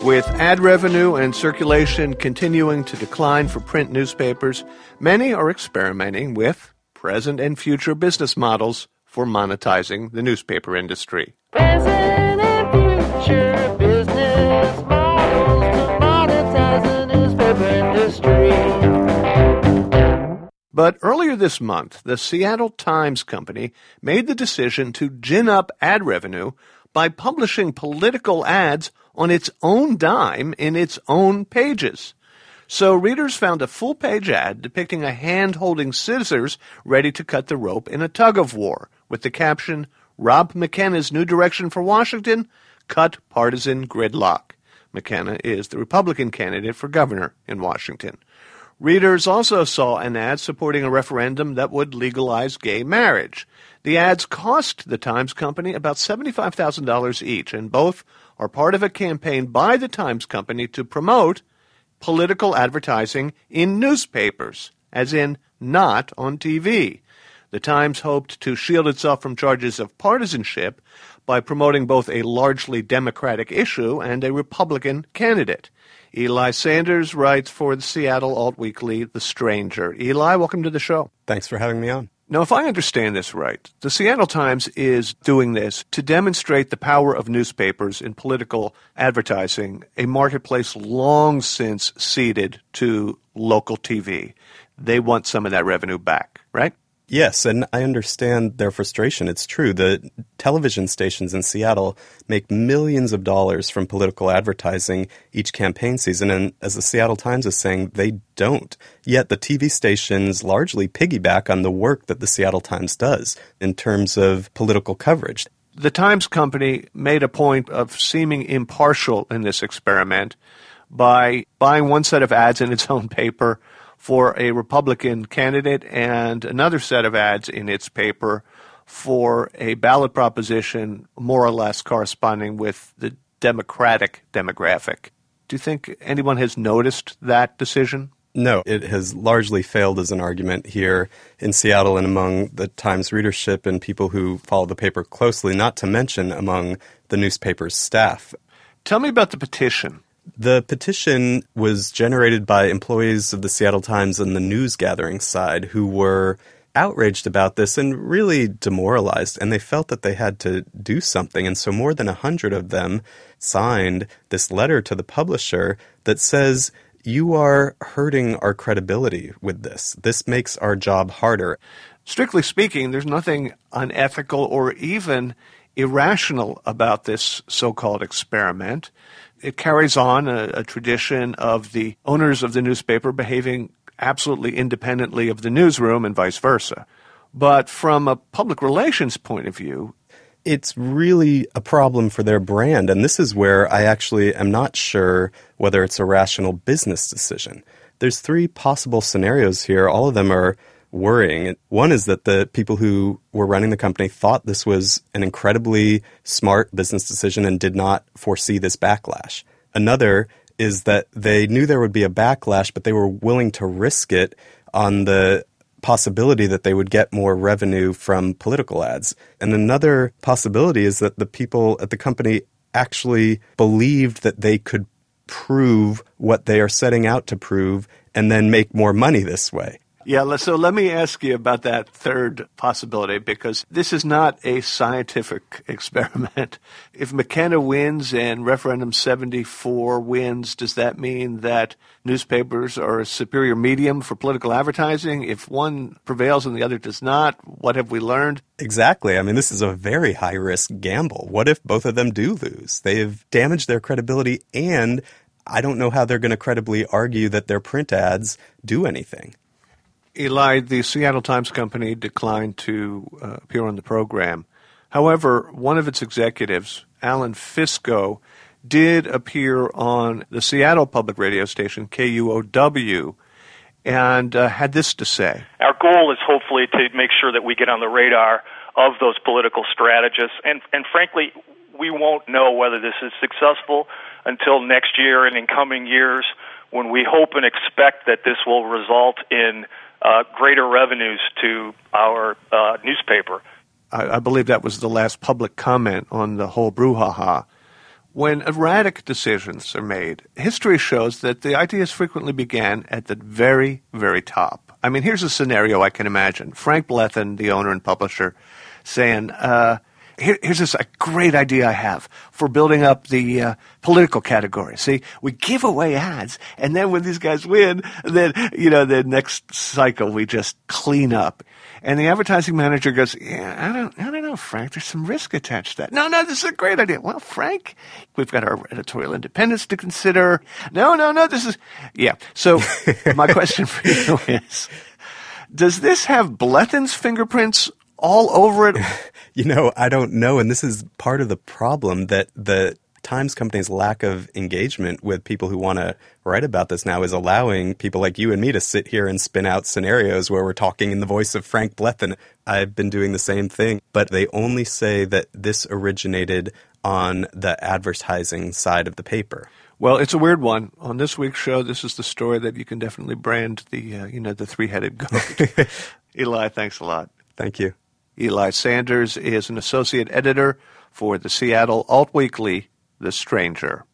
With ad revenue and circulation continuing to decline for print newspapers, many are experimenting with present and future business models for monetizing the newspaper industry. Present and future business models to monetize the newspaper industry. But earlier this month, the Seattle Times Company made the decision to gin up ad revenue by publishing political ads on its own dime in its own pages. So readers found a full-page ad depicting a hand holding scissors ready to cut the rope in a tug-of-war, with the caption, "Rob McKenna's new direction for Washington, cut partisan gridlock." McKenna is the Republican candidate for governor in Washington. Readers also saw an ad supporting a referendum that would legalize gay marriage. The ads cost the Times Company about $75,000 each, and both are part of a campaign by the Times Company to promote political advertising in newspapers, as in not on TV. The Times hoped to shield itself from charges of partisanship by promoting both a largely Democratic issue and a Republican candidate. Eli Sanders writes for the Seattle alt weekly, The Stranger. Eli, welcome to the show. Thanks for having me on. Now, if I understand this right, the Seattle Times is doing this to demonstrate the power of newspapers in political advertising, a marketplace long since ceded to local TV. They want some of that revenue back, right? Yes, and I understand their frustration. It's true. The television stations in Seattle make millions of dollars from political advertising each campaign season, and as the Seattle Times is saying, they don't. Yet the TV stations largely piggyback on the work that the Seattle Times does in terms of political coverage. The Times Company made a point of seeming impartial in this experiment by buying one set of ads in its own paper for a Republican candidate and another set of ads in its paper for a ballot proposition more or less corresponding with the Democratic demographic. Do you think anyone has noticed that decision? No, it has largely failed as an argument here in Seattle and among the Times readership and people who follow the paper closely, not to mention among the newspaper's staff. Tell me about the petition. The petition was generated by employees of the Seattle Times on the news gathering side who were outraged about this and really demoralized, and they felt that they had to do something. And so more than 100 of them signed this letter to the publisher that says, "You are hurting our credibility with this. This makes our job harder." Strictly speaking, there's nothing unethical or even irrational about this so-called experiment. It carries on a tradition of the owners of the newspaper behaving absolutely independently of the newsroom and vice versa. But from a public relations point of view, it's really a problem for their brand. And this is where I actually am not sure whether it's a rational business decision. There's three possible scenarios here. All of them are worrying. One is that the people who were running the company thought this was an incredibly smart business decision and did not foresee this backlash. Another is that they knew there would be a backlash, but they were willing to risk it on the possibility that they would get more revenue from political ads. And another possibility is that the people at the company actually believed that they could prove what they are setting out to prove and then make more money this way. Yeah, so let me ask you about that third possibility, because this is not a scientific experiment. If McKenna wins and Referendum 74 wins, does that mean that newspapers are a superior medium for political advertising? If one prevails and the other does not, what have we learned? Exactly. I mean, this is a very high-risk gamble. What if both of them do lose? They've damaged their credibility, and I don't know how they're going to credibly argue that their print ads do anything. Eli, the Seattle Times Company declined to appear on the program. However, one of its executives, Alan Fisco, did appear on the Seattle public radio station, KUOW, and had this to say. Our goal is hopefully to make sure that we get on the radar of those political strategists. And frankly, we won't know whether this is successful until next year and in coming years, when we hope and expect that this will result in greater revenues to our newspaper. I believe that was the last public comment on the whole brouhaha. When erratic decisions are made, history shows that the ideas frequently began at the very, very top. I mean, here's a scenario I can imagine. Frank Blethyn, the owner and publisher, saying, here's this a great idea I have for building up the political category. See, we give away ads, and then when these guys win, then, the next cycle we just clean up. And the advertising manager goes, yeah, I don't know, Frank, there's some risk attached to that. No, this is a great idea. Well, Frank, we've got our editorial independence to consider. No, this is, yeah. So my question for you is, does this have Blethyn's fingerprints all over it? I don't know. And this is part of the problem, that the Times Company's lack of engagement with people who want to write about this now is allowing people like you and me to sit here and spin out scenarios where we're talking in the voice of Frank Blethyn. I've been doing the same thing, but they only say that this originated on the advertising side of the paper. Well, it's a weird one. On this week's show, this is the story that you can definitely brand the three-headed goat. Eli, thanks a lot. Thank you. Eli Sanders is an associate editor for the Seattle alt weekly, The Stranger.